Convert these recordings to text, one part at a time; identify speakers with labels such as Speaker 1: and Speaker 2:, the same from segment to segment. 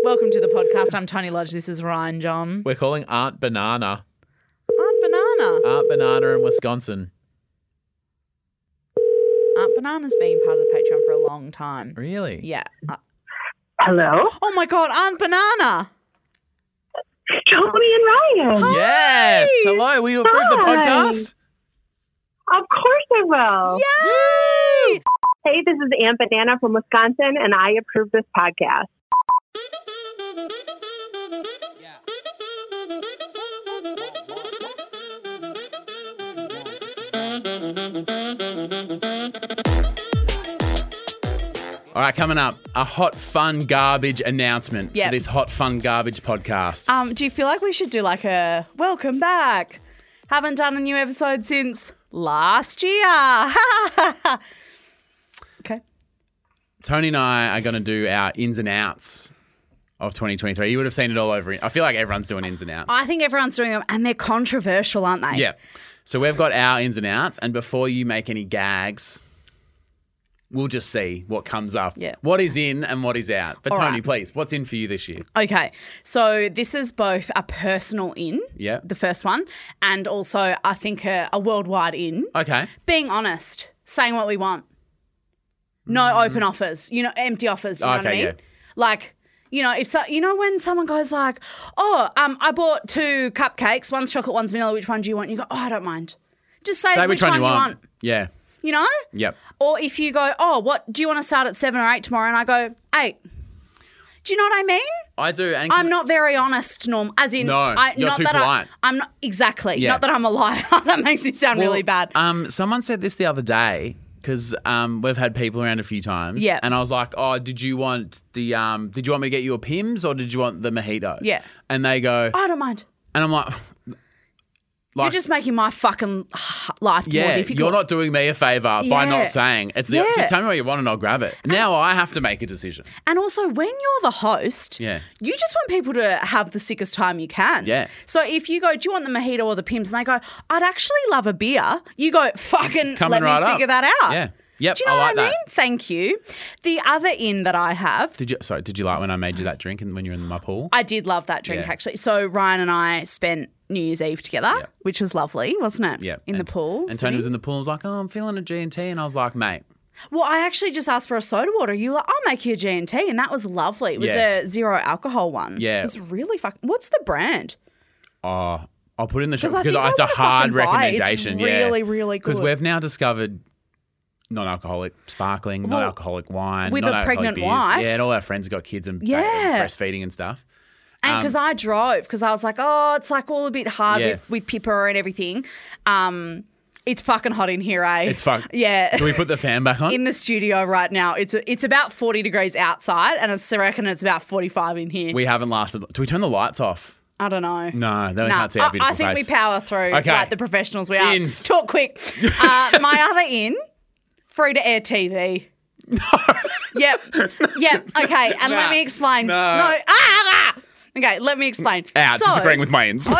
Speaker 1: Welcome to the podcast. I'm Tony Lodge. This is Ryan John.
Speaker 2: We're calling Aunt Banana.
Speaker 1: Aunt Banana.
Speaker 2: Aunt Banana in Wisconsin.
Speaker 1: Aunt Banana's been part of the Patreon for a long time.
Speaker 2: Really?
Speaker 1: Yeah.
Speaker 3: Hello?
Speaker 1: Oh my God, Aunt Banana.
Speaker 3: Tony and Ryan.
Speaker 2: Yes. Hello. Will you approve the
Speaker 3: Hi.
Speaker 2: podcast?
Speaker 3: Of course I will.
Speaker 1: Yay!
Speaker 3: Hey, this is Aunt Banana from Wisconsin, and I approve this podcast.
Speaker 2: All right, coming up, a hot, fun, garbage announcement
Speaker 1: Yep.
Speaker 2: for this hot, fun, garbage podcast.
Speaker 1: Do you feel like we should do like a welcome back? Haven't done a new episode since last year. Okay.
Speaker 2: Tony and I are going to do our ins and outs of 2023. You would have seen it all over. I feel like everyone's doing ins and outs.
Speaker 1: I think everyone's doing them and they're controversial, aren't they?
Speaker 2: Yeah. So we've got our ins and outs, and before you make any gags, we'll just see what comes up.
Speaker 1: Yeah.
Speaker 2: What is in and what is out. But
Speaker 1: All
Speaker 2: Tony,
Speaker 1: right.
Speaker 2: please, what's in for you this year?
Speaker 1: Okay, so this is both a personal in,
Speaker 2: Yeah.
Speaker 1: the first one, and also I think a worldwide in.
Speaker 2: Okay.
Speaker 1: Being honest, saying what we want. No open offers, empty offers, you know what I
Speaker 2: Okay,
Speaker 1: mean?
Speaker 2: yeah.
Speaker 1: Like, when someone goes like, I bought 2 cupcakes, one's chocolate, one's vanilla, which one do you want? You go, I don't mind. Just say which one you want.
Speaker 2: Yeah.
Speaker 1: You know?
Speaker 2: Yep.
Speaker 1: Or if you go, what do you want to start at 7 or 8 tomorrow? And I go, 8. Do you know what I mean?
Speaker 2: I do. And
Speaker 1: I'm not very honest, as in,
Speaker 2: No, you're
Speaker 1: not
Speaker 2: too
Speaker 1: that
Speaker 2: polite.
Speaker 1: I'm not exactly.
Speaker 2: Yeah.
Speaker 1: Not that I'm a liar. That makes me sound really bad.
Speaker 2: Someone said this the other day because we've had people around a few times.
Speaker 1: Yeah.
Speaker 2: And I was like, did you want me to get you a Pimm's or did you want the mojito?
Speaker 1: Yeah.
Speaker 2: And they go,
Speaker 1: I don't mind.
Speaker 2: and I'm like,
Speaker 1: You're just making my fucking life more
Speaker 2: yeah,
Speaker 1: difficult.
Speaker 2: you're not doing me a favour by
Speaker 1: Yeah.
Speaker 2: not saying.
Speaker 1: Yeah.
Speaker 2: Just tell me what you want and I'll grab it. Now I have to make a decision.
Speaker 1: And also, when you're the host,
Speaker 2: Yeah.
Speaker 1: you just want people to have the sickest time you can.
Speaker 2: Yeah.
Speaker 1: So if you go, do you want the mojito or the Pimm's? And they go, I'd actually love a beer. You go, fucking
Speaker 2: Coming
Speaker 1: let me
Speaker 2: right up.
Speaker 1: figure that out.
Speaker 2: Yeah. Yep,
Speaker 1: Do you know
Speaker 2: I
Speaker 1: what
Speaker 2: like
Speaker 1: I mean?
Speaker 2: that.
Speaker 1: Thank you. The other in that I have,
Speaker 2: Did you like when I made you that drink and when you were in my pool?
Speaker 1: I did love that drink
Speaker 2: Yeah.
Speaker 1: actually. So Ryan and I spent New Year's Eve together,
Speaker 2: Yeah.
Speaker 1: which was lovely, wasn't it?
Speaker 2: Yeah.
Speaker 1: In the pool.
Speaker 2: And Tony was in the pool and was like, I'm feeling a G&T. And I was like, mate.
Speaker 1: Well, I actually just asked for a soda water. You were like, I'll make you a G&T, and that was lovely. It was
Speaker 2: Yeah.
Speaker 1: a 0 alcohol one.
Speaker 2: Yeah.
Speaker 1: It was really fucking. What's the brand?
Speaker 2: I'll put it in the show
Speaker 1: 'Cause I
Speaker 2: because
Speaker 1: think I
Speaker 2: it's a
Speaker 1: wanna
Speaker 2: hard
Speaker 1: fucking buy it. It's
Speaker 2: recommendation.
Speaker 1: really, really
Speaker 2: Because
Speaker 1: good.
Speaker 2: we've now discovered non-alcoholic sparkling, non-alcoholic wine,
Speaker 1: with a
Speaker 2: non-alcoholic
Speaker 1: pregnant
Speaker 2: beers.
Speaker 1: wife.
Speaker 2: Yeah, and all our friends have got kids and
Speaker 1: Yeah.
Speaker 2: breastfeeding and stuff.
Speaker 1: And because I drove, because I was like, it's like all a bit hard
Speaker 2: Yeah.
Speaker 1: with Pippa and everything. It's fucking hot in here, eh?
Speaker 2: It's fun.
Speaker 1: Yeah.
Speaker 2: Can we put the fan back on?
Speaker 1: In the studio right now, it's about 40 degrees outside, and I reckon it's about 45 in here.
Speaker 2: We haven't lasted. Do we turn the lights off?
Speaker 1: I don't know.
Speaker 2: No, then we can't see our beautiful
Speaker 1: I think
Speaker 2: face.
Speaker 1: we power through
Speaker 2: Okay.
Speaker 1: like the professionals we are.
Speaker 2: Ins.
Speaker 1: Talk quick. My other in, free to air TV. Yep. Okay, and let
Speaker 2: Nah.
Speaker 1: me explain.
Speaker 2: No.
Speaker 1: Okay, let me explain.
Speaker 2: Out,
Speaker 1: So,
Speaker 2: disagreeing with my ins.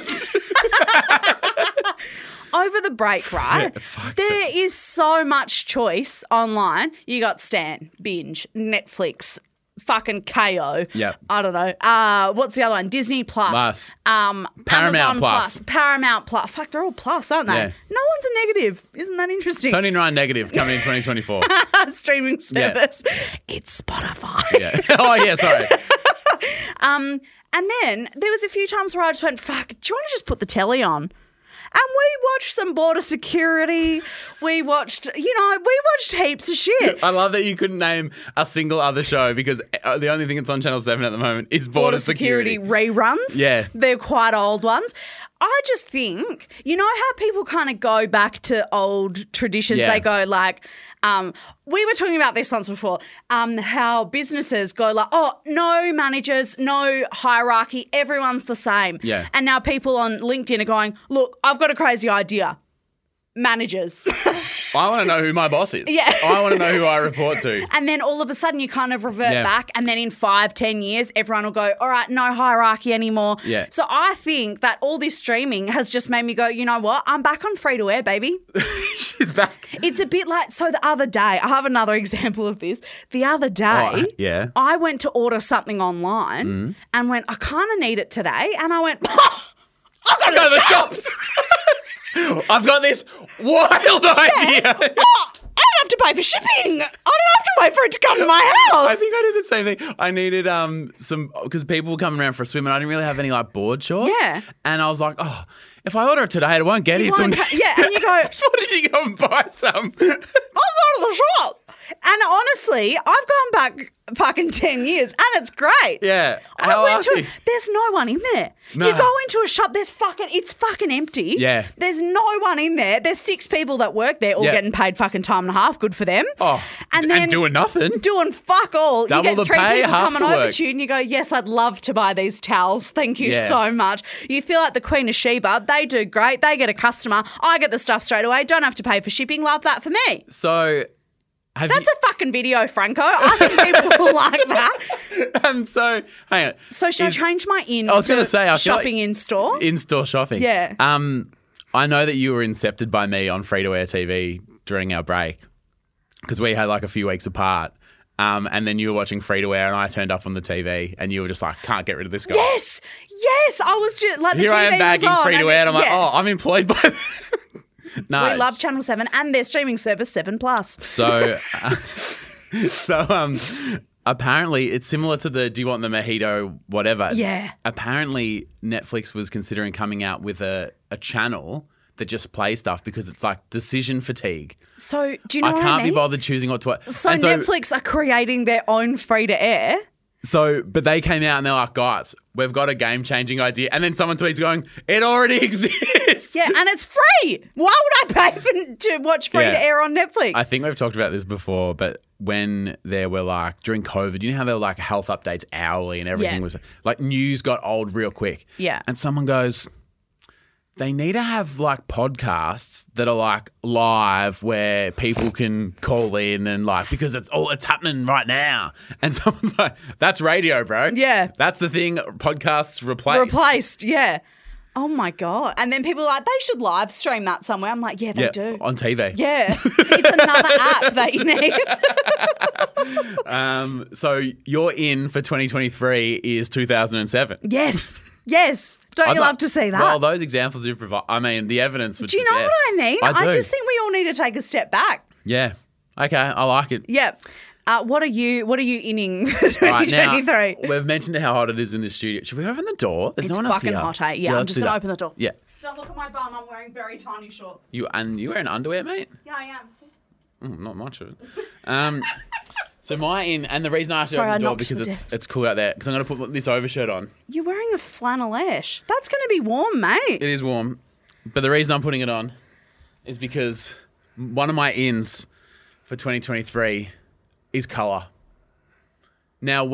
Speaker 1: over the break, right? There is so much choice online. You got Stan, Binge, Netflix, fucking KO.
Speaker 2: Yep.
Speaker 1: I don't know. What's the other one? Disney Plus.
Speaker 2: Paramount
Speaker 1: Amazon
Speaker 2: Plus.
Speaker 1: Paramount Plus. Fuck, they're all plus, aren't they?
Speaker 2: Yeah.
Speaker 1: No one's a negative. Isn't that interesting?
Speaker 2: Tony and Ryan negative coming in 2024.
Speaker 1: Streaming service. It's Spotify.
Speaker 2: Yeah. Oh, yeah, sorry.
Speaker 1: And then there was a few times where I just went, fuck, do you want to just put the telly on? And we watched some border security. We watched heaps of shit.
Speaker 2: I love that you couldn't name a single other show because the only thing that's on Channel 7 at the moment is Border Security.
Speaker 1: reruns.
Speaker 2: Yeah.
Speaker 1: They're quite old ones. I just think, you know how people kind of go back to old traditions?
Speaker 2: Yeah.
Speaker 1: They go like, we were talking about this once before, how businesses go like, no managers, no hierarchy, everyone's the same.
Speaker 2: Yeah.
Speaker 1: And now people on LinkedIn are going, look, I've got a crazy idea. managers.
Speaker 2: I want to know who my boss is.
Speaker 1: Yeah.
Speaker 2: I want to know who I report to.
Speaker 1: And then all of a sudden you kind of revert
Speaker 2: Yeah.
Speaker 1: back, and then in 5-10 years, everyone will go, all right, no hierarchy anymore.
Speaker 2: Yeah.
Speaker 1: So I think that all this streaming has just made me go, you know what? I'm back on free to air, baby.
Speaker 2: She's back.
Speaker 1: It's a bit like, so the other day, I have another example of this. The other day,
Speaker 2: yeah.
Speaker 1: I went to order something online and went, I kind of need it today. And I went, I've got to
Speaker 2: Go to
Speaker 1: the
Speaker 2: the
Speaker 1: shops.
Speaker 2: shops. I've got this wild idea.
Speaker 1: I don't have to pay for shipping. I don't have to wait for it to come to my house.
Speaker 2: I think I did the same thing. I needed some because people were coming around for a swim and I didn't really have any like board shorts.
Speaker 1: Yeah.
Speaker 2: And I was like, oh, if I order it today, it won't get here till
Speaker 1: won't
Speaker 2: next.
Speaker 1: yeah, and you go,
Speaker 2: Why did you go and buy some?
Speaker 1: I'll go to the shop. And honestly, I've gone back fucking 10 years and it's great.
Speaker 2: Yeah.
Speaker 1: I went to there's no one in there.
Speaker 2: No.
Speaker 1: You go into a shop, it's fucking empty.
Speaker 2: Yeah.
Speaker 1: There's no one in there. There's 6 people that work there all
Speaker 2: Yeah.
Speaker 1: getting paid fucking time and a half. Good for them.
Speaker 2: Oh, and doing nothing.
Speaker 1: Doing fuck all.
Speaker 2: Double
Speaker 1: you get
Speaker 2: the
Speaker 1: 3
Speaker 2: pay,
Speaker 1: people
Speaker 2: half
Speaker 1: coming
Speaker 2: the
Speaker 1: over
Speaker 2: work.
Speaker 1: to you and you go, yes, I'd love to buy these towels. Thank you
Speaker 2: Yeah.
Speaker 1: so much. You feel like the Queen of Sheba. They do great. They get a customer. I get the stuff straight away. Don't have to pay for shipping. Love that for me.
Speaker 2: So have
Speaker 1: That's a fucking video, Franco. I think people will like that.
Speaker 2: so hang on.
Speaker 1: So should I change my in
Speaker 2: I was gonna say, I feel
Speaker 1: shopping
Speaker 2: like-
Speaker 1: in store?
Speaker 2: In-store shopping.
Speaker 1: Yeah.
Speaker 2: I know that you were incepted by me on free-to-air TV during our break because we had like a few weeks apart. And then you were watching free-to-air and I turned up on the TV and you were just like, can't get rid of this guy.
Speaker 1: Yes. I was just like the
Speaker 2: Here
Speaker 1: TV
Speaker 2: I am bagging
Speaker 1: was on,
Speaker 2: free-to-air and I'm like,
Speaker 1: yeah.
Speaker 2: oh, I'm employed by them. No.
Speaker 1: We love Channel 7 and their streaming service 7 Plus.
Speaker 2: So, apparently it's similar to the Do You Want the Mojito whatever.
Speaker 1: Yeah.
Speaker 2: Apparently Netflix was considering coming out with a channel that just plays stuff because it's like decision fatigue.
Speaker 1: So do you know
Speaker 2: I
Speaker 1: what
Speaker 2: can't
Speaker 1: I mean?
Speaker 2: be bothered choosing what to.
Speaker 1: So
Speaker 2: and
Speaker 1: Netflix are creating their own free to air.
Speaker 2: But they came out and they're like, guys, we've got a game-changing idea. And then someone tweets going, it already exists.
Speaker 1: Yeah, and it's free. Why would I pay to watch free
Speaker 2: Yeah.
Speaker 1: to air on Netflix?
Speaker 2: I think we've talked about this before, but when there were like, during COVID, you know how there were like health updates hourly and everything
Speaker 1: Yeah.
Speaker 2: was like news got old real quick.
Speaker 1: Yeah.
Speaker 2: And someone goes, they need to have like podcasts that are like live where people can call in and like, because it's happening right now. And someone's like, that's radio, bro.
Speaker 1: Yeah.
Speaker 2: That's the thing podcasts replaced.
Speaker 1: Replaced, yeah. Oh my God. And then people are like, they should live stream that somewhere. I'm like, yeah, they do.
Speaker 2: On TV.
Speaker 1: Yeah. It's another app that you need.
Speaker 2: So your in for 2023 is 2007.
Speaker 1: Yes. Don't
Speaker 2: I'd
Speaker 1: you
Speaker 2: like-
Speaker 1: love to see that?
Speaker 2: Well, those examples you provide, I mean, the evidence would
Speaker 1: do you know
Speaker 2: suggest.
Speaker 1: what I mean?
Speaker 2: I do.
Speaker 1: just think we all need to take a step back.
Speaker 2: Yeah. Okay, I like it.
Speaker 1: Yeah. What are you inning for
Speaker 2: Right, now,
Speaker 1: 2023?
Speaker 2: we've mentioned how hot it is in this studio. Should we open the door? There's
Speaker 1: It's
Speaker 2: no one else
Speaker 1: fucking
Speaker 2: here.
Speaker 1: hot, eh? Yeah, I'm
Speaker 2: let's
Speaker 1: just
Speaker 2: do
Speaker 1: going to
Speaker 2: that.
Speaker 1: open the door.
Speaker 2: Yeah.
Speaker 1: Don't look at my bum. I'm wearing very tiny shorts.
Speaker 2: You wearing underwear, mate?
Speaker 1: Yeah, I am. See?
Speaker 2: Not much of it. So my in, and the reason I have to
Speaker 1: Sorry,
Speaker 2: open
Speaker 1: I
Speaker 2: the door
Speaker 1: knocked
Speaker 2: because
Speaker 1: the
Speaker 2: it's
Speaker 1: desk.
Speaker 2: cool out there because I'm going to put this overshirt on.
Speaker 1: You're wearing a flannelette. That's going to be warm, mate.
Speaker 2: It is warm, but the reason I'm putting it on is because one of my ins for 2023 is colour. Now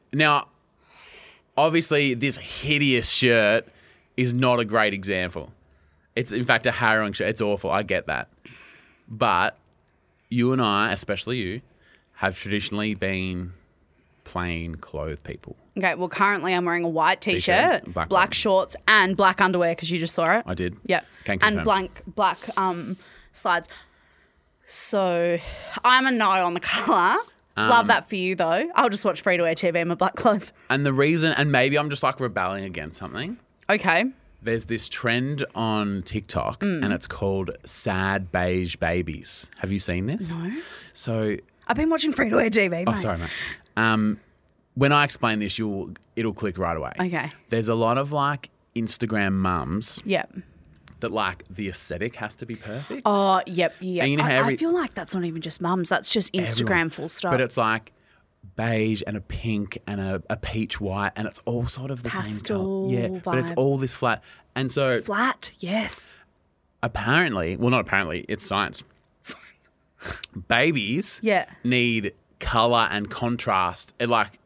Speaker 2: obviously this hideous shirt is not a great example. It's in fact a harrowing shirt. It's awful. I get that. But you and I, especially you, have traditionally been plain clothed people.
Speaker 1: Okay, well, currently I'm wearing a white T-shirt,
Speaker 2: T-shirt, black
Speaker 1: black
Speaker 2: bottom.
Speaker 1: shorts, and black underwear because you just saw it.
Speaker 2: I did.
Speaker 1: Yep.
Speaker 2: Can
Speaker 1: And
Speaker 2: confirm.
Speaker 1: black slides. So I'm a no on the colour. Love that for you, though. I'll just watch free-to-air TV in my black clothes.
Speaker 2: And the reason, and maybe I'm just like rebelling against something.
Speaker 1: Okay.
Speaker 2: There's this trend on TikTok and it's called sad beige babies. Have you seen this?
Speaker 1: No.
Speaker 2: So,
Speaker 1: I've been watching free-to-air TV, mate.
Speaker 2: oh, sorry, mate. When I explain this, it'll click right away.
Speaker 1: Okay.
Speaker 2: There's a lot of like Instagram mums
Speaker 1: Yep.
Speaker 2: that like the aesthetic has to be perfect.
Speaker 1: Oh, yep.
Speaker 2: And you know how
Speaker 1: I
Speaker 2: every-
Speaker 1: feel like that's not even just mums. That's just Instagram
Speaker 2: Everyone.
Speaker 1: full stop.
Speaker 2: But it's like beige and a pink and a peach white and it's all sort of the
Speaker 1: Pastel
Speaker 2: same colour. Yeah, but it's
Speaker 1: vibe.
Speaker 2: all this flat. And so
Speaker 1: Flat, yes.
Speaker 2: apparently, well, not apparently, it's science. Babies
Speaker 1: Yeah.
Speaker 2: need colour and contrast.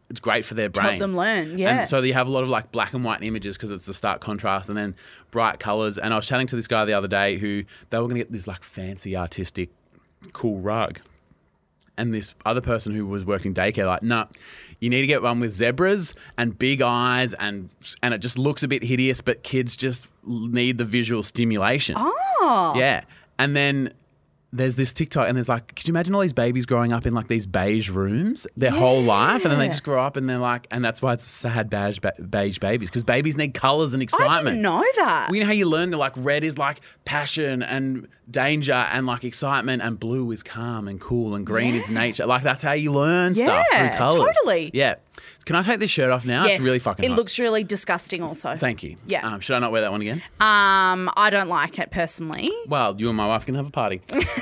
Speaker 2: it's great for their brain.
Speaker 1: Help them learn, yeah.
Speaker 2: And so you have a lot of like black and white images because it's the stark contrast, and then bright colours. And I was chatting to this guy the other day who they were going to get this like fancy artistic cool rug. And this other person who was working daycare, like, no, you need to get one with zebras and big eyes, and it just looks a bit hideous, but kids just need the visual stimulation.
Speaker 1: Oh.
Speaker 2: Yeah. And then there's this TikTok, and there's like, could you imagine all these babies growing up in like these beige rooms their whole life, and then they just grow up and they're like, and that's why it's sad beige babies, because babies need colours and excitement.
Speaker 1: I didn't know that.
Speaker 2: Well, you know how you learn that like red is like passion and danger and like excitement, and blue is calm and cool, and green is nature. Like that's how you learn stuff through colours.
Speaker 1: Totally.
Speaker 2: Yeah. Can I take this shirt off now?
Speaker 1: Yes.
Speaker 2: It's really fucking
Speaker 1: It
Speaker 2: hot.
Speaker 1: looks really disgusting also.
Speaker 2: Thank you.
Speaker 1: Yeah.
Speaker 2: Should I not wear that one again?
Speaker 1: I don't like it personally.
Speaker 2: Well, you and my wife can have a party.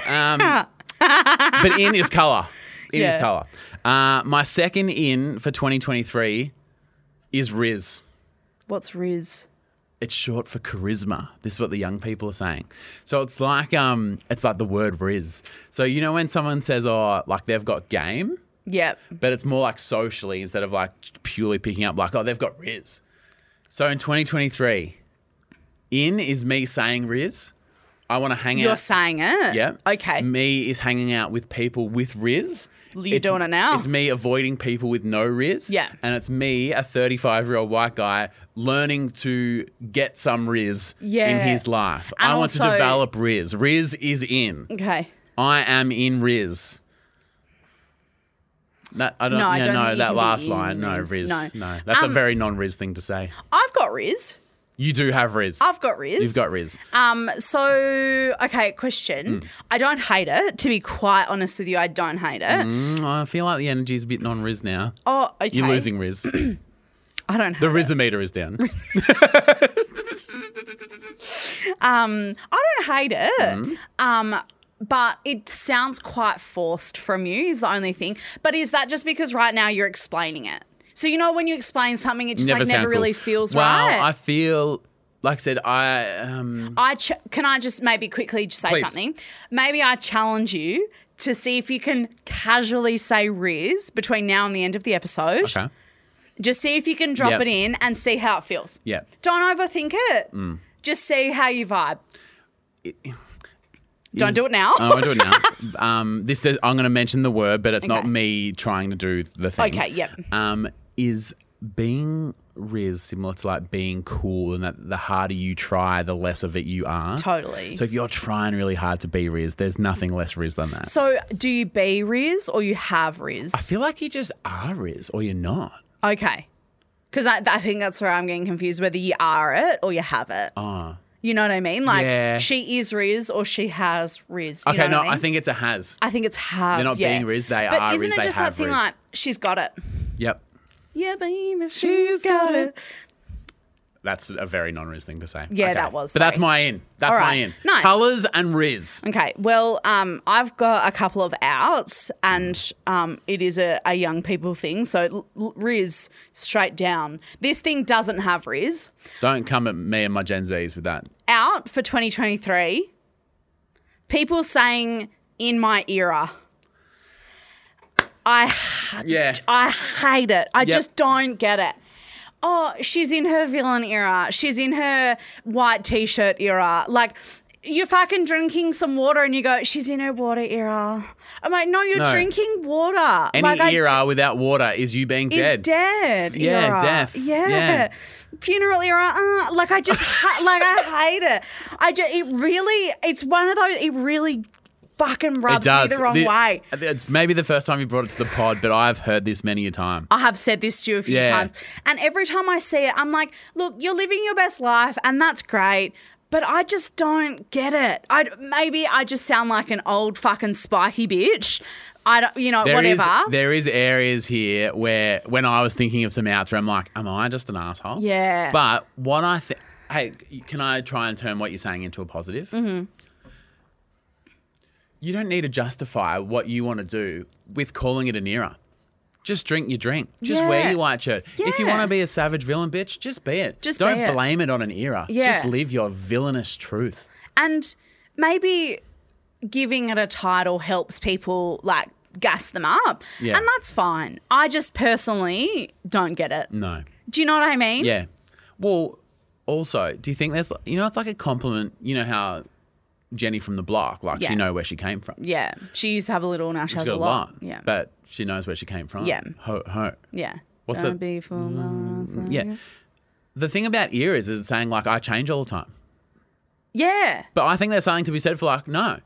Speaker 2: But in is colour. In is colour. My second in for 2023 is Riz.
Speaker 1: What's Riz?
Speaker 2: It's short for charisma. This is what the young people are saying. So it's like the word Riz. So you know when someone says, oh, like they've got game,
Speaker 1: Yep.
Speaker 2: but it's more like socially instead of like purely picking up like, oh, they've got Riz. So in 2023, in is me saying Riz. I want to hang out.
Speaker 1: You're saying it?
Speaker 2: Yeah.
Speaker 1: Okay.
Speaker 2: Me is hanging out with people with Riz.
Speaker 1: You're doing it now.
Speaker 2: It's me avoiding people with no Riz.
Speaker 1: Yeah.
Speaker 2: And it's me, a 35-year-old white guy, learning to get some Riz in his life.
Speaker 1: And
Speaker 2: I want to
Speaker 1: also-
Speaker 2: develop Riz. Riz is in.
Speaker 1: Okay.
Speaker 2: I am in Riz. That I don't.
Speaker 1: No, I don't think you
Speaker 2: that
Speaker 1: can be
Speaker 2: last
Speaker 1: in
Speaker 2: line. No,
Speaker 1: Riz.
Speaker 2: Riz.
Speaker 1: No.
Speaker 2: That's a very non-Riz thing to say.
Speaker 1: I've got Riz.
Speaker 2: You do have Riz.
Speaker 1: I've got Riz.
Speaker 2: You've got Riz.
Speaker 1: So, okay, question. I don't hate it. To be quite honest with you, I don't hate it.
Speaker 2: I feel like the energy's a bit non-Riz now.
Speaker 1: Oh, okay.
Speaker 2: You're losing Riz.
Speaker 1: I don't hate
Speaker 2: The
Speaker 1: it.
Speaker 2: Rizometer is down.
Speaker 1: I don't hate it. But it sounds quite forced from you is the only thing. But is that just because right now you're explaining it? So, you know, when you explain something, it just
Speaker 2: Never
Speaker 1: like
Speaker 2: sound
Speaker 1: never really
Speaker 2: cool.
Speaker 1: feels
Speaker 2: well,
Speaker 1: right.
Speaker 2: I feel, like I said,
Speaker 1: Can I just maybe quickly just say
Speaker 2: Please.
Speaker 1: something? Maybe I challenge you to see if you can casually say Riz between now and the end of the episode.
Speaker 2: Okay.
Speaker 1: Just see if you can drop
Speaker 2: Yep.
Speaker 1: it in and see how it feels.
Speaker 2: Yeah.
Speaker 1: Don't overthink it. Just see how you vibe. Don't do it now.
Speaker 2: I won't do it now. I'm going to mention the word, but it's not
Speaker 1: Okay.
Speaker 2: me trying to do the thing.
Speaker 1: Okay, yep.
Speaker 2: Is being Riz similar to like being cool, and that the harder you try, the less of it you are?
Speaker 1: Totally.
Speaker 2: So if you're trying really hard to be Riz, there's nothing less Riz than that.
Speaker 1: So do you be Riz or you have Riz?
Speaker 2: I feel like you just are Riz or you're not.
Speaker 1: Okay. Because I think that's where I'm getting confused, whether you are it or you have it.
Speaker 2: Oh.
Speaker 1: You know what I mean? Like
Speaker 2: Yeah.
Speaker 1: she is Riz or she has Riz. You
Speaker 2: Okay,
Speaker 1: know
Speaker 2: no,
Speaker 1: what I mean?
Speaker 2: I think it's a has.
Speaker 1: I think it's have.
Speaker 2: They're not
Speaker 1: yeah.
Speaker 2: being Riz, they
Speaker 1: but
Speaker 2: are
Speaker 1: isn't
Speaker 2: Riz,
Speaker 1: it
Speaker 2: they
Speaker 1: just
Speaker 2: have
Speaker 1: that thing
Speaker 2: Riz.
Speaker 1: like she's got it?
Speaker 2: Yep.
Speaker 1: Yeah, baby, she's got it.
Speaker 2: That's a very non-Riz thing to say.
Speaker 1: Yeah, that was,
Speaker 2: But that's
Speaker 1: sorry.
Speaker 2: my in. That's
Speaker 1: All
Speaker 2: my
Speaker 1: right.
Speaker 2: in.
Speaker 1: Nice.
Speaker 2: Colours and Riz.
Speaker 1: Okay, well, I've got a couple of outs, and it is a young people thing. So Riz, straight down. This thing doesn't have Riz.
Speaker 2: Don't come at me and my Gen Zs with that.
Speaker 1: Out for 2023. People saying in my era. I hate it. I just don't get it. Oh, she's in her villain era. She's in her white t-shirt era. Like, you're fucking drinking some water and you go, she's in her water era. I'm like, no, you're
Speaker 2: No.
Speaker 1: drinking water.
Speaker 2: Any
Speaker 1: like,
Speaker 2: era without water is you being
Speaker 1: is
Speaker 2: dead.
Speaker 1: dead.
Speaker 2: Yeah,
Speaker 1: era.
Speaker 2: death.
Speaker 1: Yeah.
Speaker 2: Yeah.
Speaker 1: Funeral era. Like, I just, I hate it. It's one of those, it really fucking rubs me the wrong way.
Speaker 2: It's maybe the first time you brought it to the pod, but I've heard this many a time.
Speaker 1: I have said this to you a few
Speaker 2: Yeah.
Speaker 1: times. And every time I see it, I'm like, look, you're living your best life and that's great. But I just don't get it. Maybe I just sound like an old fucking spiky bitch. I don't, whatever.
Speaker 2: There is areas here where when I was thinking of some outs, I'm like, am I just an asshole?
Speaker 1: Yeah.
Speaker 2: But what I think, hey, can I try and turn what you're saying into a positive? Mm-hmm. You don't need to justify what you want to do with calling it an era. Just drink your drink. Just
Speaker 1: Yeah.
Speaker 2: wear your white shirt. If you
Speaker 1: Yeah.
Speaker 2: want to be a savage villain bitch, just be it.
Speaker 1: Just
Speaker 2: don't
Speaker 1: be it.
Speaker 2: blame it on an era.
Speaker 1: Yeah.
Speaker 2: Just live your villainous truth.
Speaker 1: And maybe giving it a title helps people like gas them up.
Speaker 2: Yeah.
Speaker 1: And that's fine. I just personally don't get it.
Speaker 2: No.
Speaker 1: Do you know what I mean?
Speaker 2: Yeah. Well, also, do you think there's, it's like a compliment, you know how Jenny from the block, like
Speaker 1: Yeah.
Speaker 2: she know where she came from.
Speaker 1: Yeah. She used to have a little, now she
Speaker 2: She's
Speaker 1: has
Speaker 2: got
Speaker 1: a lot. Yeah.
Speaker 2: But she knows where she came from.
Speaker 1: Yeah.
Speaker 2: Ho.
Speaker 1: Yeah.
Speaker 2: What's
Speaker 1: Don't
Speaker 2: it?
Speaker 1: be fooled.
Speaker 2: Yeah. The thing about eras is it's saying like I change all the time.
Speaker 1: Yeah.
Speaker 2: But I think there's something to be said for like, no.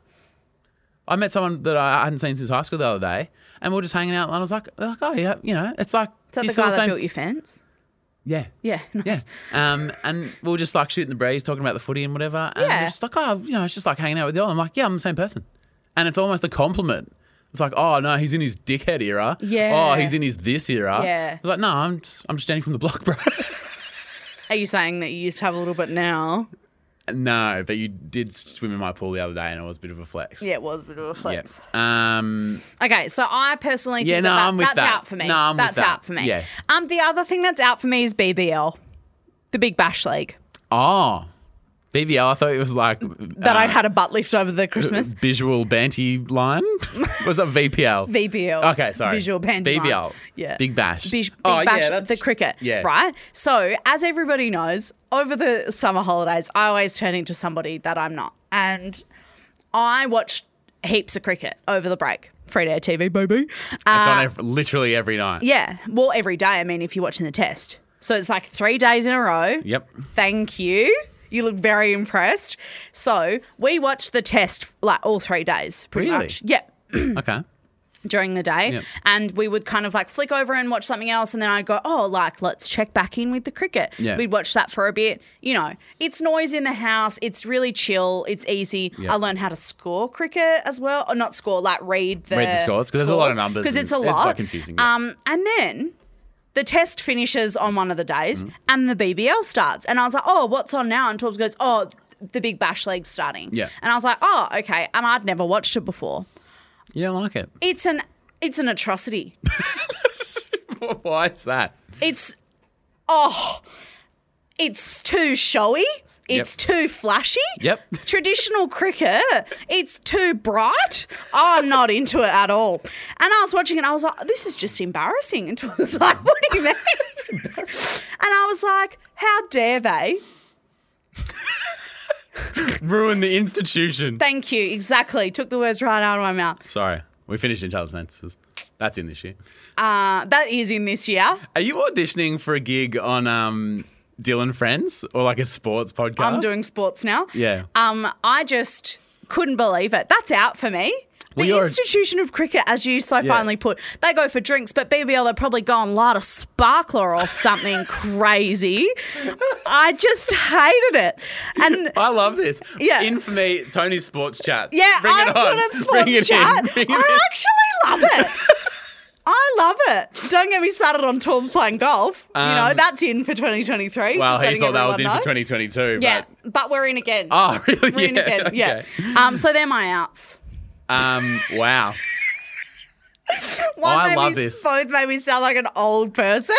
Speaker 2: I met someone that I hadn't seen since high school the other day, and we were just hanging out, and I was like, oh yeah, it's like
Speaker 1: Is that
Speaker 2: you're
Speaker 1: the
Speaker 2: still
Speaker 1: guy that
Speaker 2: same.
Speaker 1: built your fence?
Speaker 2: Yeah.
Speaker 1: Yeah. Nice.
Speaker 2: Yeah. And we were just like shooting the breeze, talking about the footy and whatever. And
Speaker 1: Yeah.
Speaker 2: we're just like, it's just like hanging out with you. I'm like, yeah, I'm the same person. And it's almost a compliment. It's like, oh no, he's in his dickhead era.
Speaker 1: Yeah.
Speaker 2: Oh, he's in his this era.
Speaker 1: Yeah.
Speaker 2: It's like, no, I'm just Jenny from the block, bro.
Speaker 1: Are you saying that you used to have a little bit now?
Speaker 2: No, but you did swim in my pool the other day, and it was a bit of a flex.
Speaker 1: Yeah, it was a bit of a flex.
Speaker 2: Yeah.
Speaker 1: Okay, so I personally think
Speaker 2: Yeah, no, I'm with
Speaker 1: that's
Speaker 2: that.
Speaker 1: out for me.
Speaker 2: No, I'm with
Speaker 1: that's
Speaker 2: that.
Speaker 1: out for me.
Speaker 2: Yeah.
Speaker 1: The other thing that's out for me is BBL, the Big Bash League.
Speaker 2: Oh, BBL. I thought it was like
Speaker 1: That I had a butt lift over the Christmas.
Speaker 2: visual banty line. Was that VPL?
Speaker 1: VBL.
Speaker 2: Okay, sorry.
Speaker 1: Visual band.
Speaker 2: BBL.
Speaker 1: Yeah.
Speaker 2: Big Bash.
Speaker 1: Big
Speaker 2: Oh,
Speaker 1: Bash,
Speaker 2: yeah, that's-
Speaker 1: the cricket.
Speaker 2: yeah.
Speaker 1: Right? So, as everybody knows, over the summer holidays, I always turn into somebody that I'm not. And I watched heaps of cricket over the break. Free to air TV, baby.
Speaker 2: It's on literally every night.
Speaker 1: Yeah. Well, every day, I mean, if you're watching the test. So, it's like 3 days in a row.
Speaker 2: Yep.
Speaker 1: Thank you. You look very impressed. So, we watched the test like all 3 days, pretty
Speaker 2: Really?
Speaker 1: much. Yep.
Speaker 2: Okay.
Speaker 1: During the day.
Speaker 2: Yep.
Speaker 1: And we would kind of like flick over and watch something else. And then I'd go, let's check back in with the cricket.
Speaker 2: Yeah.
Speaker 1: We'd watch that for a bit. It's noise in the house. It's really chill. It's easy.
Speaker 2: Yep.
Speaker 1: I learned how to score cricket as well. Or not score, like read the
Speaker 2: scores, because there's a lot of numbers.
Speaker 1: Because it's a
Speaker 2: and
Speaker 1: lot.
Speaker 2: It's quite confusing. Yeah.
Speaker 1: And then the test finishes on one of the days and the BBL starts. And I was like, what's on now? And Torbs goes, the Big Bash League's starting.
Speaker 2: Yeah.
Speaker 1: And I was like, okay. And I'd never watched it before.
Speaker 2: You don't like it?
Speaker 1: It's an atrocity.
Speaker 2: Why is that?
Speaker 1: It's too showy. It's too flashy.
Speaker 2: Yep.
Speaker 1: Traditional cricket, it's too bright. I'm not into it at all. And I was watching it, I was like, this is just embarrassing. And it was like, what do you mean? And I was like, how dare they?
Speaker 2: Ruin the institution.
Speaker 1: Thank you. Exactly. Took the words right out of my mouth.
Speaker 2: Sorry. We finished each other's sentences. That's in this year.
Speaker 1: That is in this year.
Speaker 2: Are you auditioning for a gig on Dylan Friends or like a sports podcast?
Speaker 1: I'm doing sports now.
Speaker 2: Yeah.
Speaker 1: I just couldn't believe it. That's out for me.
Speaker 2: Well,
Speaker 1: The
Speaker 2: you're-
Speaker 1: institution of cricket, as you so finely put, they go for drinks, but BBL, they'll probably go and light a sparkler or something crazy. I just hated it. And
Speaker 2: I love this.
Speaker 1: Yeah.
Speaker 2: In for me, Tony's sports chat.
Speaker 1: yeah,
Speaker 2: Bring
Speaker 1: I'm
Speaker 2: it on.
Speaker 1: good at
Speaker 2: Bring
Speaker 1: sports
Speaker 2: it
Speaker 1: chat.
Speaker 2: in. Bring it
Speaker 1: I
Speaker 2: in.
Speaker 1: actually love it. I love it. Don't get me started on Torbs playing golf. That's in for 2023.
Speaker 2: Well,
Speaker 1: just
Speaker 2: he
Speaker 1: letting
Speaker 2: thought that was in
Speaker 1: everyone
Speaker 2: for
Speaker 1: know.
Speaker 2: 2022.
Speaker 1: Yeah, but we're in again.
Speaker 2: Oh, really?
Speaker 1: We're in again. Yeah. So they're my outs.
Speaker 2: Wow.
Speaker 1: One
Speaker 2: I
Speaker 1: made
Speaker 2: love
Speaker 1: me-
Speaker 2: this.
Speaker 1: Both made me sound like an old person.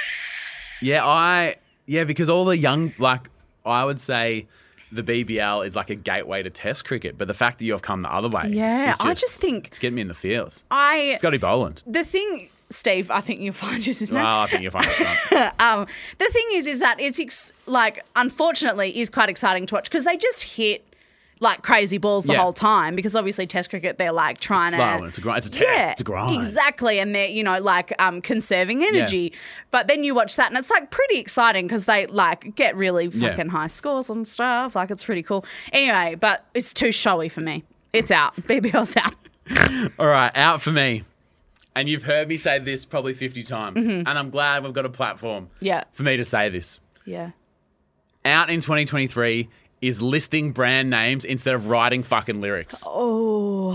Speaker 2: Yeah, because all the young, like, I would say the BBL is like a gateway to Test cricket, but the fact that you have come the other way,
Speaker 1: Yeah,
Speaker 2: is
Speaker 1: I just think-
Speaker 2: it's getting me in the feels. Scotty Boland.
Speaker 1: The thing, Steve, I think you'll find just his name.
Speaker 2: Well, I think you'll find it.
Speaker 1: The thing is that it's unfortunately is quite exciting to watch because they just hit like crazy balls the
Speaker 2: Yeah.
Speaker 1: whole time because obviously Test cricket they're like trying
Speaker 2: Slow,
Speaker 1: to.
Speaker 2: and it's a grind. It's a test. It's a grind.
Speaker 1: Exactly, and they're conserving energy. But then you watch that and it's like pretty exciting because they like get really fucking high scores and stuff. Like it's pretty cool. Anyway, but it's too showy for me. It's out. BBL's out.
Speaker 2: All right, out for me. And you've heard me say this probably 50 times,
Speaker 1: Mm-hmm.
Speaker 2: and I'm glad we've got a platform
Speaker 1: Yeah.
Speaker 2: for me to say this.
Speaker 1: Yeah.
Speaker 2: Out in 2023 is listing brand names instead of writing fucking lyrics.
Speaker 1: Oh.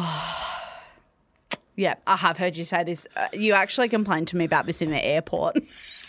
Speaker 1: Yeah, I have heard you say this. You actually complained to me about this in the airport.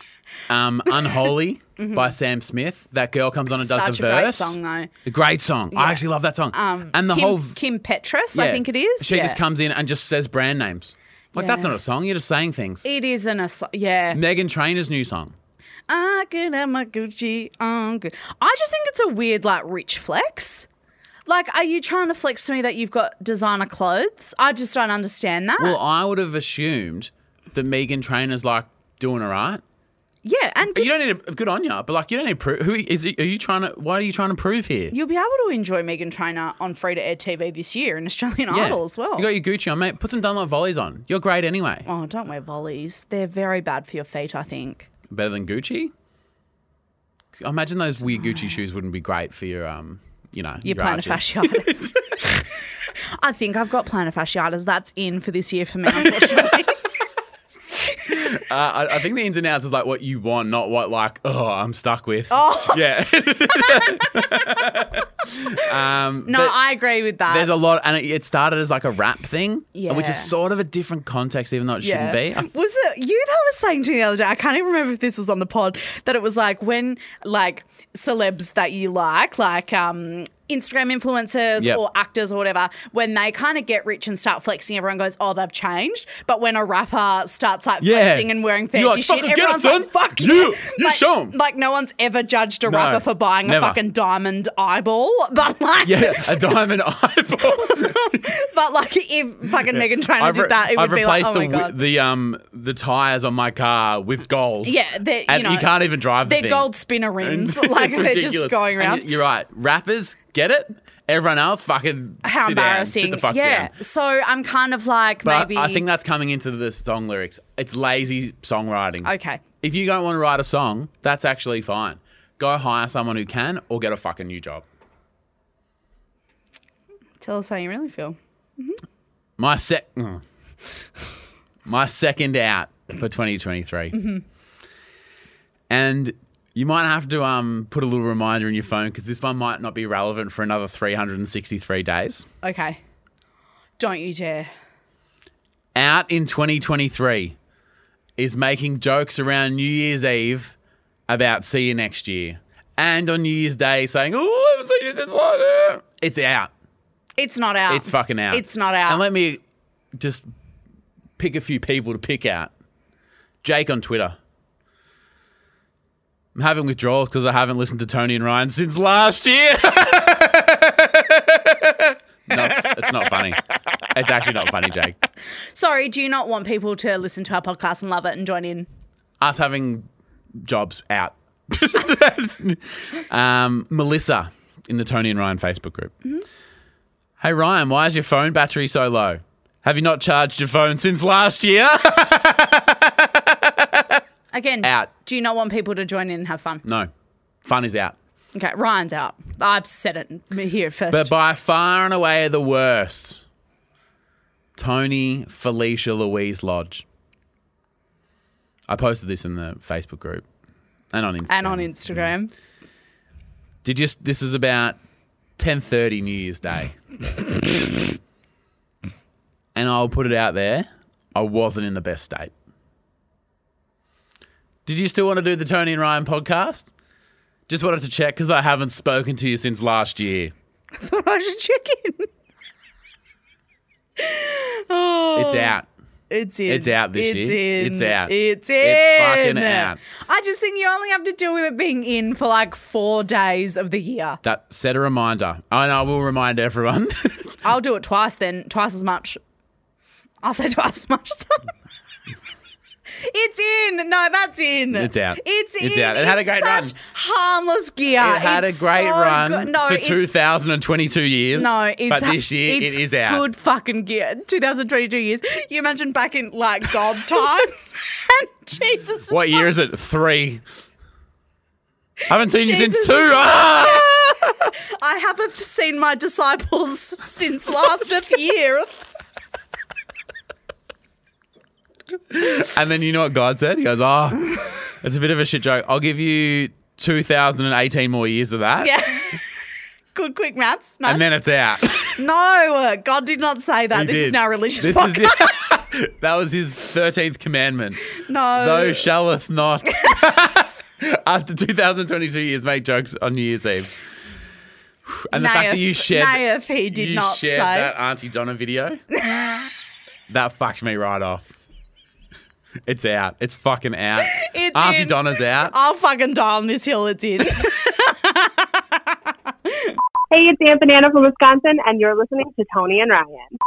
Speaker 2: Unholy by Sam Smith. That girl comes on and does
Speaker 1: Such
Speaker 2: the
Speaker 1: a great
Speaker 2: verse.
Speaker 1: song, though.
Speaker 2: A great song. I actually love that song. And the whole
Speaker 1: Kim Petras, I think it is.
Speaker 2: She just comes in and just says brand names. Like that's
Speaker 1: Yeah.
Speaker 2: not a song. You're just saying things.
Speaker 1: It isn't a song. Yeah.
Speaker 2: Meghan Trainor's new song.
Speaker 1: I could have my Gucci on. I just think it's a weird, like, rich flex. Like, are you trying to flex to me that you've got designer clothes? I just don't understand that.
Speaker 2: Well, I would have assumed that Meghan Trainor's like doing all right.
Speaker 1: yeah, and
Speaker 2: You don't need good on you, but like you don't need proof. Who is it? Are you trying to? What are you trying to prove here?
Speaker 1: you'll be able to enjoy Meghan Trainor on free-to-air TV this year in Australian Idol as well.
Speaker 2: You got your Gucci on, mate. Put some Dunlop volleys on. You're great anyway.
Speaker 1: Oh, don't wear volleys. They're very bad for your feet, I think.
Speaker 2: Better than Gucci. I imagine those weird Gucci shoes wouldn't be great for your
Speaker 1: Your plantar
Speaker 2: arches.
Speaker 1: fasciitis. I think I've got plantar fasciitis. That's in for this year for me, unfortunately.
Speaker 2: I think the ins and outs is like what you want, not what like, I'm stuck with.
Speaker 1: Oh.
Speaker 2: Yeah.
Speaker 1: No, I agree with that.
Speaker 2: There's a lot, and it started as like a rap thing,
Speaker 1: Yeah.
Speaker 2: which is sort of a different context, even though it shouldn't be.
Speaker 1: Was it you that was saying to me the other day? I can't even remember if this was on the pod. That it was like when like celebs that you like Instagram influencers
Speaker 2: Yep.
Speaker 1: or actors or whatever, when they kind of get rich and start flexing, everyone goes, "Oh, they've changed." But when a rapper starts like flexing and wearing fancy
Speaker 2: You're like,
Speaker 1: shit,
Speaker 2: "Fucking get it,
Speaker 1: everyone's
Speaker 2: son.
Speaker 1: like, "Fuck
Speaker 2: You
Speaker 1: like,
Speaker 2: show 'em."
Speaker 1: Like no one's ever judged a
Speaker 2: No,
Speaker 1: rapper for buying
Speaker 2: never.
Speaker 1: a fucking diamond eyeball, but like,
Speaker 2: Yeah, a diamond eyeball.
Speaker 1: but like if fucking Meghan Trainor did that, it
Speaker 2: I've
Speaker 1: would be like,
Speaker 2: replaced
Speaker 1: "Oh my god."
Speaker 2: the tires on my car with gold.
Speaker 1: Yeah, they're,
Speaker 2: and you can't even drive the
Speaker 1: they're
Speaker 2: thing.
Speaker 1: gold spinner rims.
Speaker 2: And
Speaker 1: Like
Speaker 2: it's
Speaker 1: they're
Speaker 2: ridiculous.
Speaker 1: just going around.
Speaker 2: And you're right. Rappers get it. Everyone else, fucking
Speaker 1: How
Speaker 2: sit down.
Speaker 1: embarrassing.
Speaker 2: Sit the fuck
Speaker 1: yeah.
Speaker 2: down.
Speaker 1: So I'm kind of like
Speaker 2: But
Speaker 1: maybe.
Speaker 2: I think that's coming into the song lyrics. It's lazy songwriting.
Speaker 1: Okay.
Speaker 2: If you don't want to write a song, that's actually fine. Go hire someone who can, or get a fucking new job.
Speaker 1: Tell us how you really feel.
Speaker 2: My second out for 2023.
Speaker 1: Mm-hmm.
Speaker 2: And you might have to put a little reminder in your phone because this one might not be relevant for another 363 days.
Speaker 1: Okay. Don't you dare.
Speaker 2: Out in 2023 is making jokes around New Year's Eve about see you next year. And on New Year's Day saying, oh, I haven't seen you since last year. It's out.
Speaker 1: It's not out.
Speaker 2: It's fucking out.
Speaker 1: It's not out.
Speaker 2: And let me just pick a few people to pick out. Jake on Twitter. I'm having withdrawals because I haven't listened to Tony and Ryan since last year. No, it's not funny. It's actually not funny, Jake.
Speaker 1: Sorry, do you not want people to listen to our podcast and love it and join in?
Speaker 2: Us having jobs out. Melissa in the Tony and Ryan Facebook group.
Speaker 1: Mm-hmm.
Speaker 2: Hey, Ryan, why is your phone battery so low? Have you not charged your phone since last year?
Speaker 1: Again,
Speaker 2: Out.
Speaker 1: do you not want people to join in and have fun?
Speaker 2: No. Fun is out.
Speaker 1: Okay, Ryan's out. I've said it here first.
Speaker 2: But by far and away the worst, Tony Felicia Louise Lodge. I posted this in the Facebook group and on Instagram. This is about 10:30 New Year's Day. And I'll put it out there, I wasn't in the best state. Did you still want to do the Tony and Ryan podcast? Just wanted to check because I haven't spoken to you since last year.
Speaker 1: I thought I should check in. Oh,
Speaker 2: It's out.
Speaker 1: It's in.
Speaker 2: It's out this year.
Speaker 1: In.
Speaker 2: It's out.
Speaker 1: It's in.
Speaker 2: It's fucking out.
Speaker 1: I just think you only have to deal with it being in for like 4 days of the year.
Speaker 2: Set a reminder. And I will remind everyone.
Speaker 1: I'll do it twice then, twice as much. I'll say twice as much. It's in. No, that's in.
Speaker 2: It's out.
Speaker 1: It's in.
Speaker 2: It's out. It had a
Speaker 1: It's
Speaker 2: great run.
Speaker 1: such harmless gear.
Speaker 2: It had
Speaker 1: It's
Speaker 2: a great
Speaker 1: so
Speaker 2: run
Speaker 1: good. No,
Speaker 2: for
Speaker 1: it's-
Speaker 2: 2022 years.
Speaker 1: No, it's
Speaker 2: but this year
Speaker 1: it's
Speaker 2: it is out.
Speaker 1: Good fucking gear. 2022 years. You imagine back in like God times. And Jesus.
Speaker 2: What year is it? 3. I haven't seen you since
Speaker 1: Jesus
Speaker 2: 2.
Speaker 1: is-
Speaker 2: Ah!
Speaker 1: I haven't seen my disciples since last year.
Speaker 2: And then you know what God said? He goes, it's a bit of a shit joke. I'll give you 2018 more years of that.
Speaker 1: Yeah. Good quick maths. No.
Speaker 2: And then it's out.
Speaker 1: No, God did not say that.
Speaker 2: He
Speaker 1: This is
Speaker 2: did.
Speaker 1: now religious
Speaker 2: This
Speaker 1: podcast.
Speaker 2: is That was his 13th commandment.
Speaker 1: No.
Speaker 2: Thou shalleth not, after 2022 years, make jokes on New Year's Eve. And the fact that you shared,
Speaker 1: Naif, he did not say.
Speaker 2: that Auntie Donna video, that fucked me right off. It's out. It's fucking out.
Speaker 1: It's
Speaker 2: Auntie
Speaker 1: in.
Speaker 2: Donna's out.
Speaker 1: I'll fucking die on this hill. It's in.
Speaker 3: Hey Hey, it's Aunt Banana from Wisconsin, and you're listening to Tony and Ryan.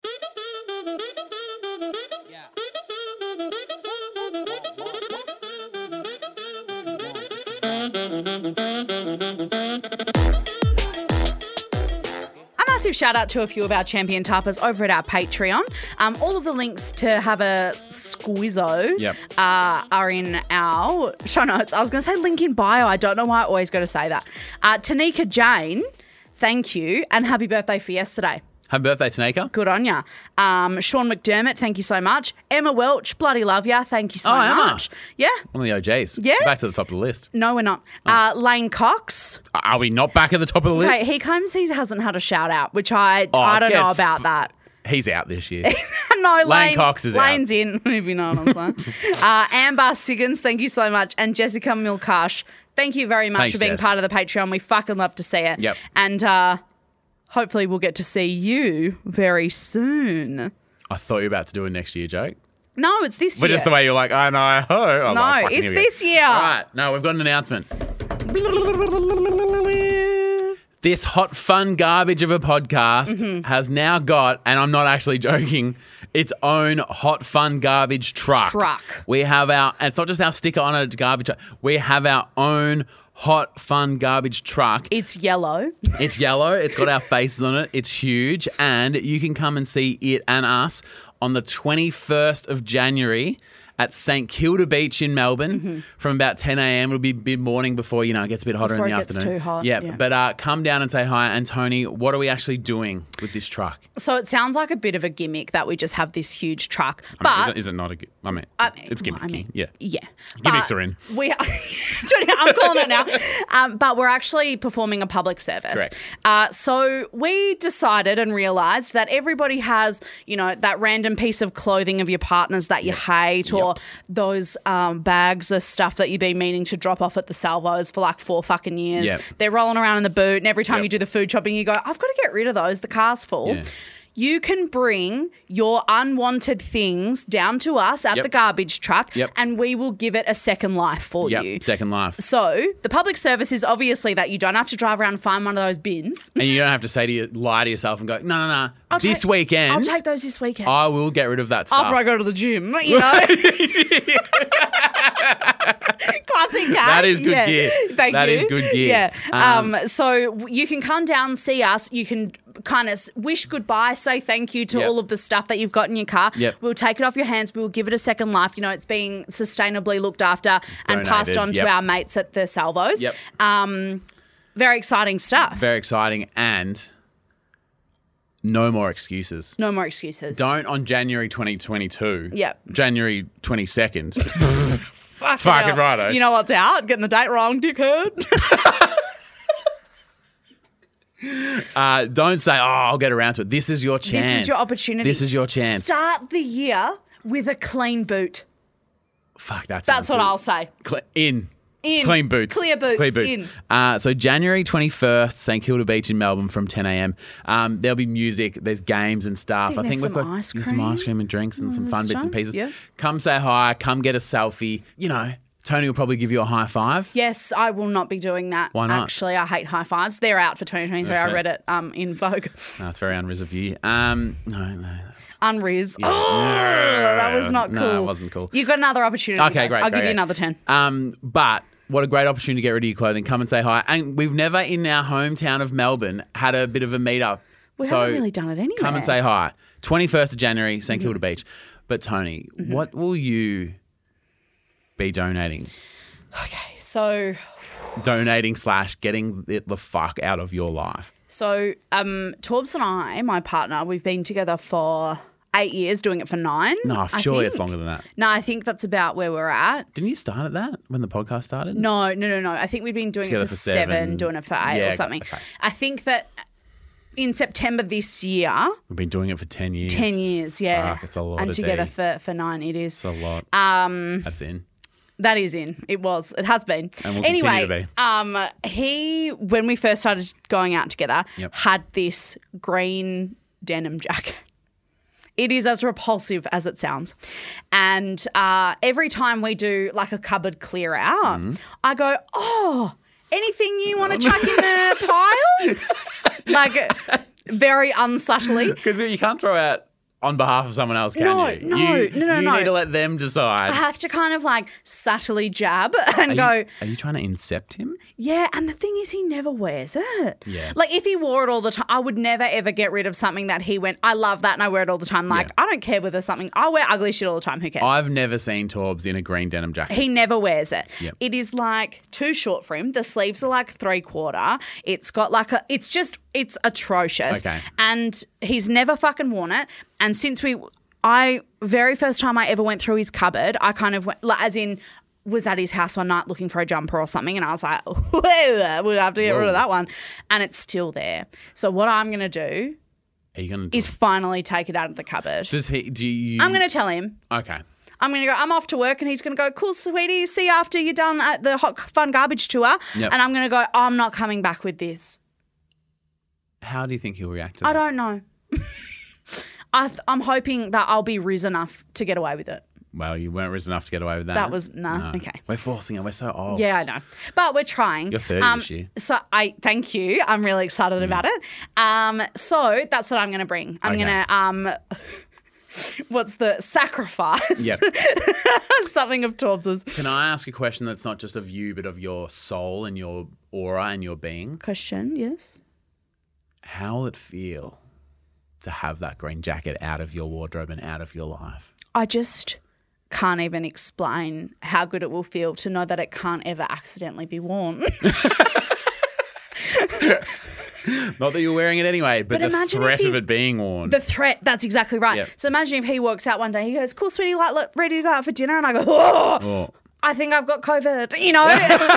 Speaker 1: Massive shout out to a few of our champion tappers over at our Patreon. All of the links to have a squizzo are in our show notes. I was going to say link in bio. I don't know why I always got to say that. Tanika Jane, thank you, and happy birthday for yesterday.
Speaker 2: Happy birthday, Tanika.
Speaker 1: Good on ya. Sean McDermott, thank you so much. Emma Welch, bloody love ya. Thank you so much. Yeah.
Speaker 2: One of the OGs.
Speaker 1: Yeah.
Speaker 2: Back to the top of the list.
Speaker 1: No, we're not. Lane Cox.
Speaker 2: Are we not back at the top of the list?
Speaker 1: Okay, he claims he hasn't had a shout out, which I don't know about that.
Speaker 2: He's out this year.
Speaker 1: No,
Speaker 2: Lane Cox is
Speaker 1: Lane's
Speaker 2: out.
Speaker 1: in, if you know what I'm saying. Amber Siggins, thank you so much. And Jessica Milkash, thank you very much
Speaker 2: Thanks,
Speaker 1: for being
Speaker 2: Jess.
Speaker 1: part of the Patreon. We fucking love to see it.
Speaker 2: Yep.
Speaker 1: And hopefully we'll get to see you very soon.
Speaker 2: I thought you were about to do a next year joke.
Speaker 1: No, it's this
Speaker 2: But
Speaker 1: year.
Speaker 2: just the way you're like, I know. Oh,
Speaker 1: No,
Speaker 2: well, fucking
Speaker 1: it's
Speaker 2: here we go.
Speaker 1: this year.
Speaker 2: All right. No, we've got an announcement. This hot, fun garbage of a podcast has now got, and I'm not actually joking, its own hot, fun garbage truck. We have and it's not just our sticker on a garbage truck. We have our own hot, fun garbage truck.
Speaker 1: It's yellow.
Speaker 2: It's yellow. It's got our faces on it. It's huge. And you can come and see it and us on the 21st of January at St Kilda Beach in Melbourne from about 10 a.m. It'll be mid-morning before, it gets a bit hotter
Speaker 1: Before
Speaker 2: in the
Speaker 1: it gets
Speaker 2: afternoon.
Speaker 1: too hot,
Speaker 2: Yeah,
Speaker 1: yeah.
Speaker 2: but come down and say hi. And Tony, what are we actually doing with this truck?
Speaker 1: So it sounds like a bit of a gimmick that we just have this huge truck.
Speaker 2: I
Speaker 1: But
Speaker 2: mean, is it not a good... it's gimmicky. Yeah.
Speaker 1: But
Speaker 2: Gimmicks are in.
Speaker 1: I'm calling it now. But we're actually performing a public service.
Speaker 2: Correct.
Speaker 1: So we decided and realised that everybody has, that random piece of clothing of your partner's that you hate, or those bags of stuff that you've been meaning to drop off at the salvos for like 4 fucking years.
Speaker 2: Yep.
Speaker 1: They're rolling around in the boot, and every time
Speaker 2: Yep.
Speaker 1: you do the food shopping, you go, I've got to get rid of those. The car's full.
Speaker 2: Yeah.
Speaker 1: You can bring your unwanted things down to us at
Speaker 2: Yep.
Speaker 1: the garbage truck,
Speaker 2: Yep.
Speaker 1: and we will give it a second life for you.
Speaker 2: Yep, second life.
Speaker 1: So the public service is obviously that you don't have to drive around and find one of those bins.
Speaker 2: And you don't have to lie to yourself and go, no. This
Speaker 1: take-
Speaker 2: weekend,
Speaker 1: I'll take those this weekend.
Speaker 2: I will get rid of that stuff.
Speaker 1: After I go to the gym, Classic cat.
Speaker 2: That is good
Speaker 1: Yeah.
Speaker 2: gear.
Speaker 1: Thank
Speaker 2: That
Speaker 1: you.
Speaker 2: is good gear.
Speaker 1: Yeah. So you can come down, see us. You can kind of wish goodbye, say thank you to
Speaker 2: Yep.
Speaker 1: all of the stuff that you've got in your car.
Speaker 2: Yep.
Speaker 1: We'll take it off your hands. We'll give it a second life. It's being sustainably looked after and passed
Speaker 2: Donated.
Speaker 1: on to
Speaker 2: Yep.
Speaker 1: our mates at the salvos.
Speaker 2: Yep.
Speaker 1: Very exciting stuff.
Speaker 2: Very exciting, and no more excuses.
Speaker 1: No more excuses.
Speaker 2: Don't on January 2022.
Speaker 1: Yep.
Speaker 2: January 22nd.
Speaker 1: Fuck
Speaker 2: Fucking righto.
Speaker 1: You know what's out? Getting the date wrong, dickhead.
Speaker 2: Don't say, I'll get around to it. This is your chance.
Speaker 1: This is your opportunity.
Speaker 2: This is your chance.
Speaker 1: Start the year with a clean boot.
Speaker 2: Fuck, that's
Speaker 1: What I'll say.
Speaker 2: In.
Speaker 1: In.
Speaker 2: Clean boots.
Speaker 1: Clear boots.
Speaker 2: Clean boots.
Speaker 1: In.
Speaker 2: So January 21st, St Kilda Beach in Melbourne from 10 a.m. There'll be music, there's games and stuff.
Speaker 1: I think
Speaker 2: we've
Speaker 1: there's
Speaker 2: got
Speaker 1: some ice
Speaker 2: some
Speaker 1: cream.
Speaker 2: ice cream and drinks and some fun bits and pieces.
Speaker 1: Yeah.
Speaker 2: Come say hi, come get a selfie. Tony will probably give you a high five.
Speaker 1: Yes, I will not be doing that.
Speaker 2: Why not?
Speaker 1: Actually, I hate high fives. They're out for 2023. I
Speaker 2: Okay.
Speaker 1: read it in Vogue.
Speaker 2: That's very unriz of you. No.
Speaker 1: Unriz. Oh, that was not cool.
Speaker 2: No, it wasn't cool.
Speaker 1: You got another opportunity.
Speaker 2: Okay,
Speaker 1: though.
Speaker 2: great.
Speaker 1: I'll give
Speaker 2: great.
Speaker 1: you another 10.
Speaker 2: But what a great opportunity to get rid of your clothing. Come and say hi. And we've never in our hometown of Melbourne had a bit of a meetup.
Speaker 1: We
Speaker 2: so
Speaker 1: haven't really done it anyway.
Speaker 2: Come and say hi. 21st of January, St
Speaker 1: Mm-hmm.
Speaker 2: Kilda Beach. But Tony, what will you be donating?
Speaker 1: So
Speaker 2: Donating / getting it the fuck out of your life.
Speaker 1: Torbs and I, my partner, we've been together for 8 years, doing it for 9.
Speaker 2: No, surely it's longer than that.
Speaker 1: No, I think that's about where we're at.
Speaker 2: Didn't you start at that when the podcast started?
Speaker 1: No. I think we've been doing
Speaker 2: Together
Speaker 1: it for
Speaker 2: for
Speaker 1: 7,
Speaker 2: seven.
Speaker 1: doing it for 8
Speaker 2: Yeah,
Speaker 1: or something.
Speaker 2: okay.
Speaker 1: I think that in September this year,
Speaker 2: We've been doing it for 10 years.
Speaker 1: 10 years, yeah.
Speaker 2: Fuck, it's a lot
Speaker 1: And
Speaker 2: of
Speaker 1: together
Speaker 2: D.
Speaker 1: for 9 it is.
Speaker 2: It's a lot. That's in.
Speaker 1: That is in. It was. It has been.
Speaker 2: And will
Speaker 1: anyway,
Speaker 2: continue to
Speaker 1: he, when we first started going out together,
Speaker 2: Yep.
Speaker 1: had this green denim jacket. It is as repulsive as it sounds. And every time we do like a cupboard clear out, I go, oh, Anything you want to chuck in the pile? Like, very unsubtly.
Speaker 2: Because you can't throw out on behalf of someone else, can
Speaker 1: No,
Speaker 2: you?
Speaker 1: no,
Speaker 2: You
Speaker 1: no.
Speaker 2: need to let them decide.
Speaker 1: I have to kind of like subtly jab and go,
Speaker 2: Are you trying to incept him?
Speaker 1: yeah, and the thing is he never wears it.
Speaker 2: Yeah.
Speaker 1: Like if he wore it all the time, I would never ever get rid of something that he went, I love that and I wear it all the time. Like,
Speaker 2: Yeah.
Speaker 1: I don't care whether something, I wear ugly shit all the time, who cares?
Speaker 2: I've never seen Torbs in a green denim jacket.
Speaker 1: He never wears it.
Speaker 2: Yep.
Speaker 1: It is like too short for him. The sleeves are like 3/4. It's got like it's atrocious.
Speaker 2: Okay.
Speaker 1: And he's never fucking worn it. And since very first time I ever went through his cupboard, I kind of went, like, as in, was at his house one night looking for a jumper or something, and I was like, we'll have to get rid of that one. And it's still there. So what I'm going to do
Speaker 2: Are you going to
Speaker 1: is finally take it out of the cupboard.
Speaker 2: Do you?
Speaker 1: I'm going to tell him.
Speaker 2: Okay.
Speaker 1: I'm going to go, I'm off to work, and he's going to go, cool, sweetie, see you after you're done at the Hot Fun Garbage tour.
Speaker 2: Yep.
Speaker 1: And I'm going to go, I'm not coming back with this.
Speaker 2: How do you think he'll react to that?
Speaker 1: I don't know. I'm hoping that I'll be Riz enough to get away with it.
Speaker 2: Well, you weren't risen enough to get away with that.
Speaker 1: That was, no. Okay.
Speaker 2: We're forcing it. We're so old.
Speaker 1: Yeah, I know. But we're trying.
Speaker 2: You're 30 this year.
Speaker 1: So thank you. I'm really excited about it. So that's what I'm going to bring. I'm
Speaker 2: Okay.
Speaker 1: going to, what's the sacrifice?
Speaker 2: Yep.
Speaker 1: Something of Torbs's.
Speaker 2: Can I ask a question that's not just of you, but of your soul and your aura and your being?
Speaker 1: Question, yes.
Speaker 2: How will it feel to have that green jacket out of your wardrobe and out of your life?
Speaker 1: I just can't even explain how good it will feel to know that it can't ever accidentally be worn.
Speaker 2: Not that you're wearing it anyway, but the
Speaker 1: imagine
Speaker 2: threat
Speaker 1: if
Speaker 2: of it being worn.
Speaker 1: The threat, that's exactly right.
Speaker 2: Yep.
Speaker 1: So imagine if he walks out one day, he goes, cool, sweetie, like, look, ready to go out for dinner? And I go, oh,
Speaker 2: Oh.
Speaker 1: I think I've got COVID, you know?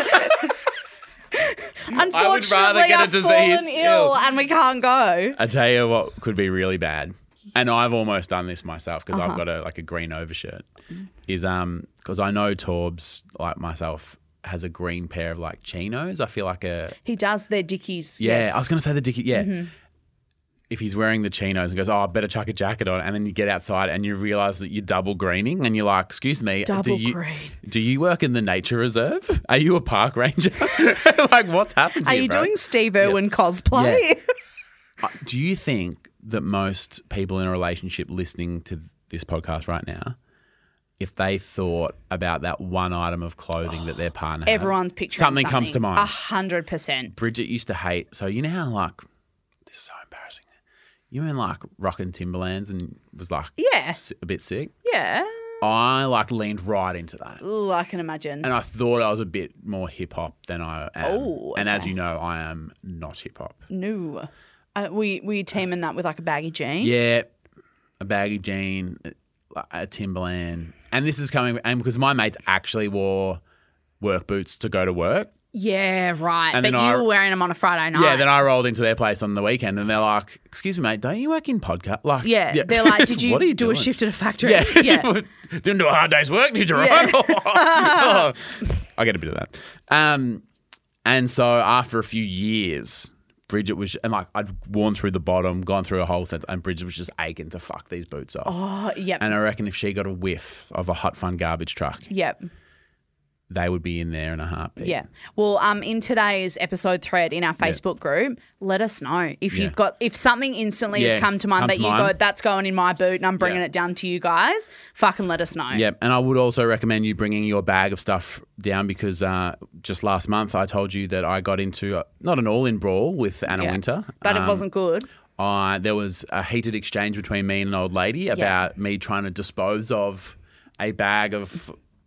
Speaker 1: Unfortunately,
Speaker 2: get a
Speaker 1: I've
Speaker 2: disease
Speaker 1: fallen ill
Speaker 2: ill.
Speaker 1: and we can't go.
Speaker 2: I tell you what could be really bad, and I've almost done this myself because
Speaker 1: Uh-huh.
Speaker 2: I've got a green overshirt. Is because I know Torbs, like myself, has a green pair of like chinos. I feel like
Speaker 1: He does their Dickies.
Speaker 2: yeah.
Speaker 1: Yes.
Speaker 2: I was going to say the Dickie. Yeah. If he's wearing the chinos and goes, oh, I better chuck a jacket on, and then you get outside and you realise that you're double greening, and you're like, excuse me,
Speaker 1: Double green.
Speaker 2: do you work in the nature reserve? Are you a park ranger? Like, what's happened to
Speaker 1: Are
Speaker 2: you,
Speaker 1: you
Speaker 2: bro?
Speaker 1: doing Steve Irwin cosplay?
Speaker 2: Yeah. Do you think that most people in a relationship listening to this podcast right now, if they thought about that one item of clothing that their partner had,
Speaker 1: Everyone's picturing
Speaker 2: something comes to mind.
Speaker 1: 100%.
Speaker 2: Bridget used to hate, so you know how like, this is so embarrassing. You were in like rocking Timberlands and was like
Speaker 1: Yeah.
Speaker 2: a bit sick.
Speaker 1: Yeah.
Speaker 2: I like leaned right into that.
Speaker 1: Ooh, I can imagine.
Speaker 2: And I thought I was a bit more hip hop than I am.
Speaker 1: Oh,
Speaker 2: And as
Speaker 1: okay.
Speaker 2: you know, I am not hip hop.
Speaker 1: No. We teaming that with like a baggy jean?
Speaker 2: Yeah, a baggy jean, a Timberland. And this is coming, and because my mates actually wore work boots to go to work.
Speaker 1: Yeah, right.
Speaker 2: And
Speaker 1: But
Speaker 2: then
Speaker 1: you
Speaker 2: I-
Speaker 1: were wearing them on a Friday night.
Speaker 2: Yeah, then I rolled into their place on the weekend and they're like, excuse me, mate, don't you work in podcast? Like,
Speaker 1: Yeah, they're like, did you
Speaker 2: What are you
Speaker 1: do
Speaker 2: doing?
Speaker 1: a shift at a factory?
Speaker 2: Yeah.
Speaker 1: Yeah.
Speaker 2: Didn't do a hard day's work, did you, right?
Speaker 1: Yeah.
Speaker 2: I get a bit of that. And so after a few years, Bridget was, and like I'd worn through the bottom, gone through a whole set, and Bridget was just aching to fuck these boots off.
Speaker 1: Oh, yep.
Speaker 2: And I reckon if she got a whiff of a Hot Fun Garbage truck,
Speaker 1: Yep.
Speaker 2: they would be in there in a heartbeat.
Speaker 1: Yeah. Well, in today's episode thread in our Facebook group, let us know if
Speaker 2: Yeah.
Speaker 1: you've got, if something instantly has
Speaker 2: Yeah,
Speaker 1: come to mind
Speaker 2: come
Speaker 1: that
Speaker 2: to
Speaker 1: you
Speaker 2: mind.
Speaker 1: go, that's going in my boot and I'm bringing
Speaker 2: Yeah.
Speaker 1: it down to you guys, fucking let us know.
Speaker 2: Yep, and I would also recommend you bringing your bag of stuff down because just last month I told you that I got into not an all-in brawl with Anna
Speaker 1: Yeah.
Speaker 2: Winter.
Speaker 1: But it wasn't good.
Speaker 2: There was a heated exchange between me and an old lady about me trying to dispose of a bag of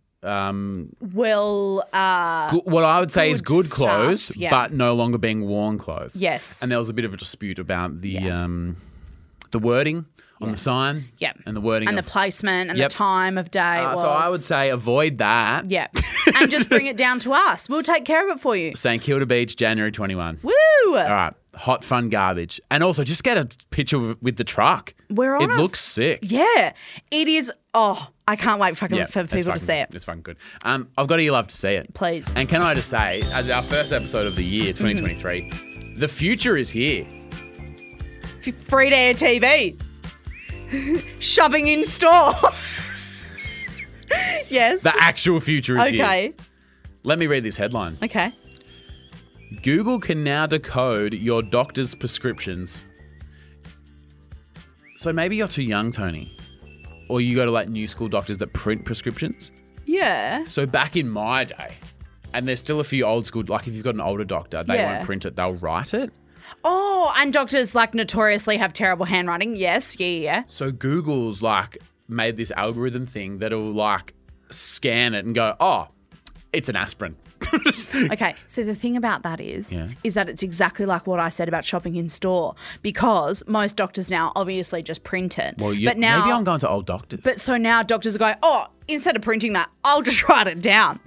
Speaker 1: Well,
Speaker 2: what I would say is
Speaker 1: good
Speaker 2: good clothes,
Speaker 1: stuff, yeah.
Speaker 2: but no longer being worn clothes.
Speaker 1: yes.
Speaker 2: And there was a bit of a dispute about the wording on the sign.
Speaker 1: Yep.
Speaker 2: And the wording
Speaker 1: and
Speaker 2: of,
Speaker 1: the placement and
Speaker 2: Yep.
Speaker 1: the time of day. It was.
Speaker 2: so I would say avoid that.
Speaker 1: Yeah. And just bring it down to us. We'll take care of it for you.
Speaker 2: St Kilda Beach, January 21.
Speaker 1: Woo!
Speaker 2: All right. Hot Fun Garbage. And also just get a picture with the truck.
Speaker 1: We're on
Speaker 2: It
Speaker 1: a-
Speaker 2: looks sick.
Speaker 1: Yeah. It is. Oh, I can't wait for
Speaker 2: it's
Speaker 1: people to
Speaker 2: fucking-
Speaker 1: see it.
Speaker 2: It's fucking good. I've got to love to see it.
Speaker 1: Please.
Speaker 2: And can I just say, as our first episode of the year, 2023, the future is here.
Speaker 1: Free to air TV. Shoving in store. Yes.
Speaker 2: The actual future is here.
Speaker 1: Okay.
Speaker 2: Let me read this headline.
Speaker 1: Okay.
Speaker 2: Google can now decode your doctor's prescriptions. So maybe you're too young, Tony. Or you go to like new school doctors that print prescriptions.
Speaker 1: Yeah.
Speaker 2: So back in my day, and there's still a few old school, like if you've got an older doctor, they
Speaker 1: Yeah.
Speaker 2: won't print it, they'll write it.
Speaker 1: Oh, and doctors like notoriously have terrible handwriting. Yes, yeah.
Speaker 2: So Google's like made this algorithm thing that'll like scan it and go, oh, it's an aspirin.
Speaker 1: Okay, so the thing about that is that it's exactly like what I said about shopping in store, because most doctors now obviously just print it.
Speaker 2: Well,
Speaker 1: but now,
Speaker 2: maybe I'm going to old doctors.
Speaker 1: But so now doctors are going, oh, instead of printing that, I'll just write it down.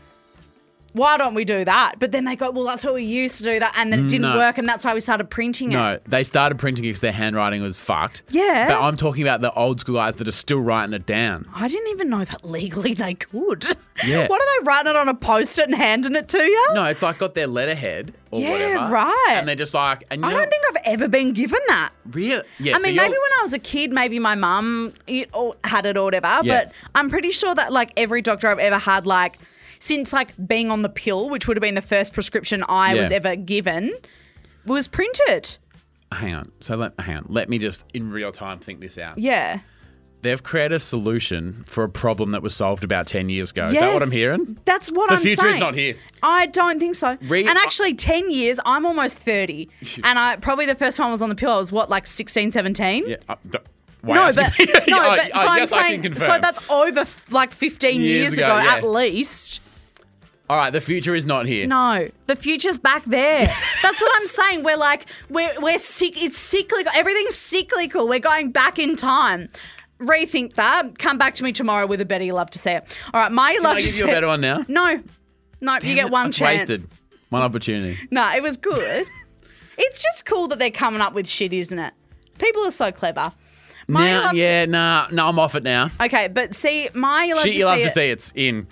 Speaker 1: Why don't we do that? But then they go, well, that's what we used to do that, and then it didn't
Speaker 2: No.
Speaker 1: work, and that's why we started printing it.
Speaker 2: No, they started printing it because their handwriting was fucked.
Speaker 1: Yeah.
Speaker 2: But I'm talking about the old school guys that are still writing it down.
Speaker 1: I didn't even know that legally they could.
Speaker 2: Yeah.
Speaker 1: What are they writing it on a post-it and handing it to you?
Speaker 2: No, it's like got their letterhead or
Speaker 1: Yeah,
Speaker 2: whatever.
Speaker 1: right.
Speaker 2: And they're just like, and you
Speaker 1: I
Speaker 2: know,
Speaker 1: don't think I've ever been given that.
Speaker 2: Really? Yeah,
Speaker 1: I
Speaker 2: so
Speaker 1: mean,
Speaker 2: you're-
Speaker 1: maybe when I was a kid, maybe my mum had it or whatever,
Speaker 2: Yeah.
Speaker 1: but I'm pretty sure that like every doctor I've ever had, like since like being on the pill, which would have been the first prescription I was
Speaker 2: Yeah.
Speaker 1: ever given, was printed.
Speaker 2: Hang on. Hang on. Let me just in real time think this out.
Speaker 1: Yeah.
Speaker 2: They've created a solution for a problem that was solved about 10 years ago. Is that what I'm hearing?
Speaker 1: That's what
Speaker 2: The
Speaker 1: I'm saying.
Speaker 2: future is not here.
Speaker 1: I don't think so.
Speaker 2: Read-
Speaker 1: and actually, 10 years, I'm almost 30. And I probably the first time I was on the pill, I was what, like 16, 17?
Speaker 2: Yeah.
Speaker 1: No, but, so
Speaker 2: yes,
Speaker 1: I'm
Speaker 2: I
Speaker 1: saying,
Speaker 2: can
Speaker 1: so
Speaker 2: confirm.
Speaker 1: that's over like 15 years ago,
Speaker 2: yeah.
Speaker 1: at least.
Speaker 2: All right, the future is not here.
Speaker 1: No, the future's back there. That's what I'm saying. We're like, we're sick. It's cyclical. Everything's cyclical. We're going back in time. Rethink that. Come back to me tomorrow with a better you love to see it. All right, my you
Speaker 2: Can
Speaker 1: love
Speaker 2: I
Speaker 1: to
Speaker 2: give
Speaker 1: see
Speaker 2: you a
Speaker 1: it.
Speaker 2: better one now?
Speaker 1: No, you
Speaker 2: Damn
Speaker 1: get
Speaker 2: it,
Speaker 1: one
Speaker 2: that's
Speaker 1: chance.
Speaker 2: wasted. One opportunity.
Speaker 1: No, it was good. It's just cool that they're coming up with shit, isn't it? People are so clever. My you love
Speaker 2: No, I'm off it now.
Speaker 1: Okay, but see, my you love
Speaker 2: Shit
Speaker 1: to
Speaker 2: you love
Speaker 1: see
Speaker 2: to
Speaker 1: it.
Speaker 2: see it's in.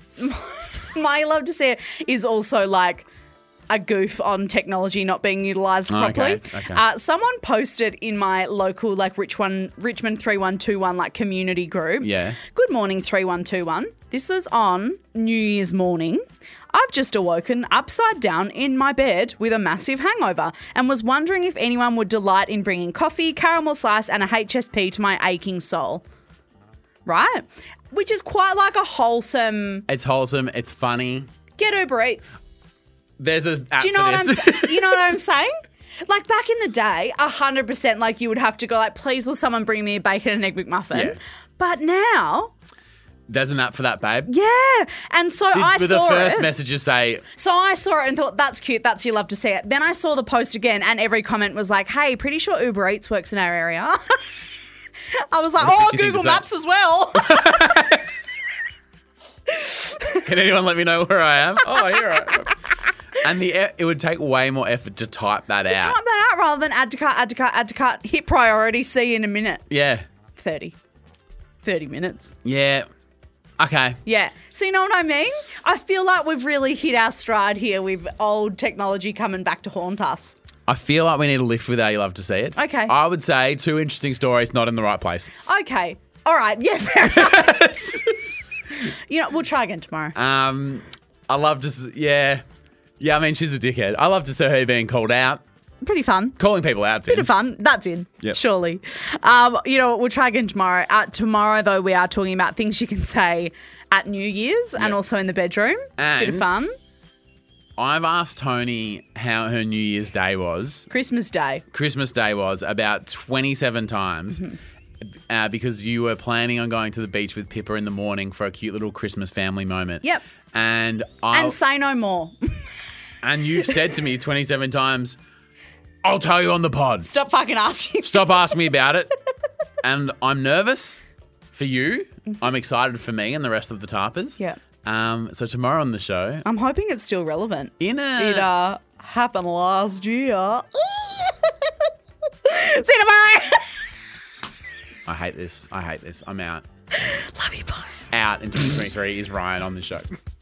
Speaker 1: My you love to see it is also like a goof on technology not being utilised properly.
Speaker 2: okay.
Speaker 1: Someone posted in my local like Richmond 3121 like community group.
Speaker 2: Yeah.
Speaker 1: Good morning 3121. This was on New Year's morning. I've just awoken upside down in my bed with a massive hangover and was wondering if anyone would delight in bringing coffee, caramel slice and a HSP to my aching soul. Right? Which is quite like a wholesome
Speaker 2: It's wholesome. It's funny.
Speaker 1: get Uber Eats.
Speaker 2: There's a app
Speaker 1: Do you know
Speaker 2: for
Speaker 1: what I'm
Speaker 2: this.
Speaker 1: you know what I'm saying? Like back in the day, 100% like you would have to go like, please will someone bring me a bacon and egg McMuffin?
Speaker 2: Yeah.
Speaker 1: But now,
Speaker 2: There's an app for that, babe.
Speaker 1: yeah. And so I
Speaker 2: With
Speaker 1: saw
Speaker 2: the first
Speaker 1: it.
Speaker 2: messages say,
Speaker 1: So I saw it and thought, that's cute, that's you love to see it. Then I saw the post again and every comment was like, hey, pretty sure Uber Eats works in our area. I was like,
Speaker 2: What
Speaker 1: oh,
Speaker 2: do you think
Speaker 1: Google
Speaker 2: of that?
Speaker 1: Maps as well.
Speaker 2: can anyone let me know where I am? Oh, here I am. And it would take way more effort to type that out.
Speaker 1: Type that out rather than add to cart, add to cart, add to cart, hit priority, see you in a minute.
Speaker 2: Yeah.
Speaker 1: 30 minutes.
Speaker 2: Yeah. Okay.
Speaker 1: Yeah. So you know what I mean? I feel like we've really hit our stride here with old technology coming back to haunt us.
Speaker 2: I feel like we need to lift with how you love to see it.
Speaker 1: Okay.
Speaker 2: I would say 2 interesting stories, not in the right place.
Speaker 1: Okay. All right. Yeah, fair enough. You know, we'll try again tomorrow.
Speaker 2: I love to, yeah. Yeah, I mean, she's a dickhead. I love to see her being called out.
Speaker 1: Pretty fun.
Speaker 2: Calling people out.
Speaker 1: Bit of fun. That's in,
Speaker 2: Yep.
Speaker 1: surely. You know, we'll try again tomorrow. Tomorrow, though, we are talking about things you can say at New Year's and
Speaker 2: Yep.
Speaker 1: also in the bedroom. Bit of
Speaker 2: And-
Speaker 1: fun.
Speaker 2: I've asked Tony how her New Year's Day was.
Speaker 1: Christmas Day.
Speaker 2: Christmas Day was about 27 times
Speaker 1: Mm-hmm.
Speaker 2: because you were planning on going to the beach with Pippa in the morning for a cute little Christmas family moment.
Speaker 1: Yep.
Speaker 2: And
Speaker 1: And say no more.
Speaker 2: and you've said to me 27 times, I'll tell you on the pod.
Speaker 1: Stop fucking asking.
Speaker 2: Stop asking me about it. And I'm nervous for you. I'm excited for me and the rest of the Tarpers.
Speaker 1: Yeah.
Speaker 2: So tomorrow on the show,
Speaker 1: I'm hoping it's still relevant.
Speaker 2: in
Speaker 1: It
Speaker 2: a
Speaker 1: happened last year. See you tomorrow.
Speaker 2: I hate this. I'm out.
Speaker 1: Love you, bye.
Speaker 2: Out in 2023 is Ryan on the show.